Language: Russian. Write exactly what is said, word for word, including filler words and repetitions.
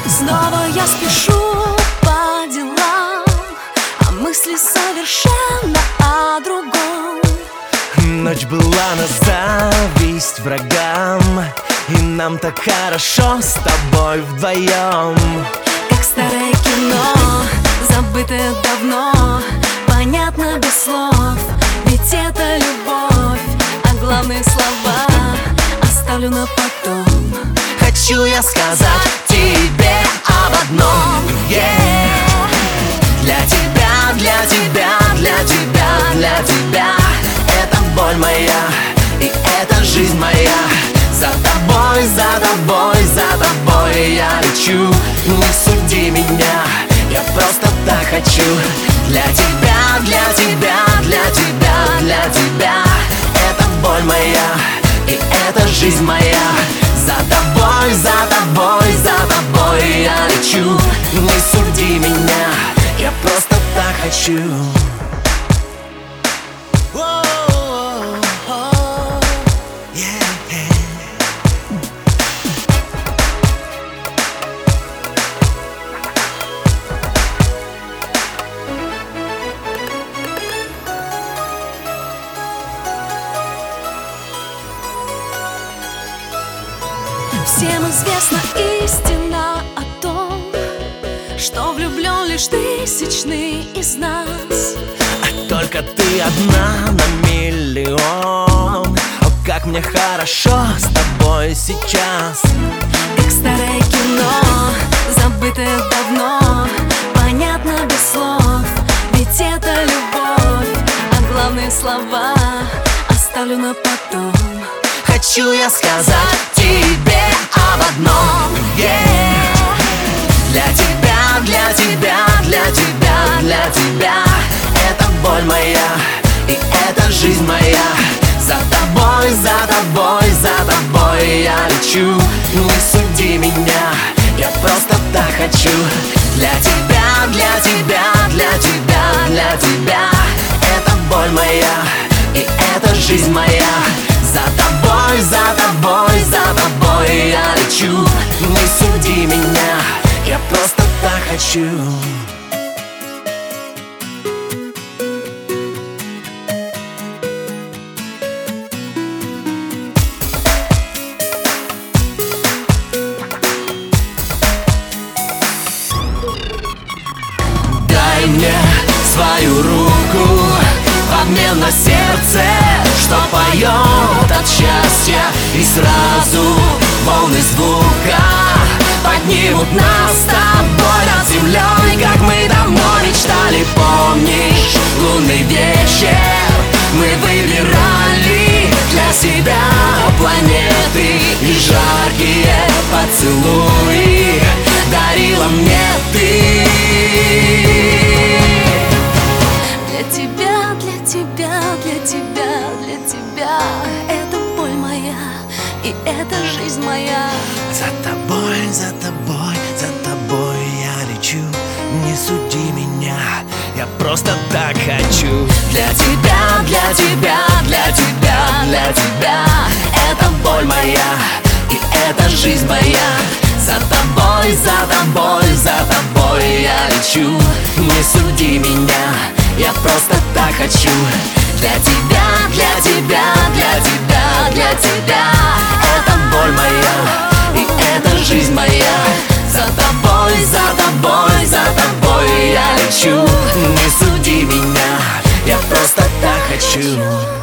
Снова я спешу по делам, а мысли совершенно о другом. Ночь была на зависть врагам, и нам так хорошо с тобой вдвоем. Как старое кино, забытое давно, понятно без слов, ведь это любовь. А главные слова оставлю на потом. Хочу я сказать тебе об одном, yeah. Для тебя, для тебя, для тебя, для тебя. Это боль моя, и это жизнь моя. За тобой, за тобой, за тобой я лечу. Не суди меня, я просто так хочу. Для тебя, для тебя, для тебя, для тебя. Это боль моя, и это жизнь моя. За тобой, за тобой, за тобой я лечу. Не суди меня, я просто так хочу. Всем известна истина о том, что влюблен лишь тысячный из нас. А только ты одна на миллион. О, как мне хорошо с тобой сейчас. Как старое кино, забытое давно, понятно без слов, ведь это любовь. А главные слова оставлю на потом. Хочу я сказать тебе об одном, yeah. Для тебя, для тебя, для тебя, для тебя. Это боль моя, и это жизнь моя. За тобой, за тобой, за тобой я лечу. Не суди меня, я просто так хочу. Для тебя, для тебя, для тебя, для тебя. Это боль моя, и это жизнь моя. За тобой, за тобой, за тобой я лечу. Не суди меня, я просто так хочу. Дай мне свою руку в обмен на сердце, что поет от счастья. И сразу волны звука поднимут нас с тобой над землей, как мы давно мечтали. Помнишь лунный вечер? Мы выбирали для себя планеты, и жаркие поцелуи дарила мне ты. Для тебя, для тебя, для тебя, для тебя. Это боль моя, и это жизнь моя. За тобой, за тобой, за тобой я лечу. Не суди меня, я просто так хочу. Для тебя, для тебя, для тебя, для тебя. Это боль моя, и это жизнь моя. За тобой, за тобой, за тобой я лечу. Не суди меня, я просто так хочу. Для тебя, для тебя, для тебя, для тебя. Это боль моя, и это жизнь моя. За тобой, за тобой, за тобой я лечу. Не суди меня, я просто так хочу.